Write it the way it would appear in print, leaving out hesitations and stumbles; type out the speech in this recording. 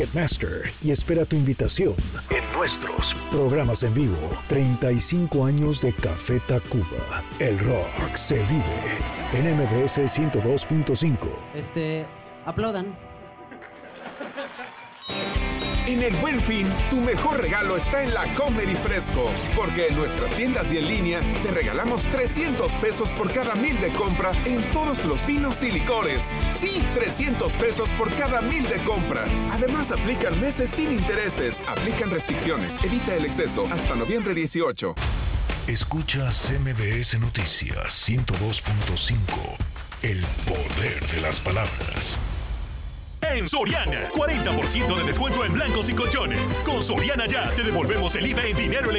Master y espera tu invitación en nuestros programas en vivo. 35 años de Café Tacuba. El rock se vive en MBS 102.5. Aplaudan. En el Buen Fin, tu mejor regalo está en la Comer y Fresco, porque en nuestras tiendas y en línea te regalamos 300 pesos por cada 1,000 de compra en todos los vinos y licores. Sí, 300 pesos por cada 1,000 de compra. Además, aplican meses sin intereses, aplican restricciones, evita el exceso hasta noviembre 18. Escuchas MBS Noticias 102.5. El poder de las palabras. En Soriana, 40% de descuento en blancos y colchones. Con Soriana Ya, te devolvemos el IVA en dinero electrónico.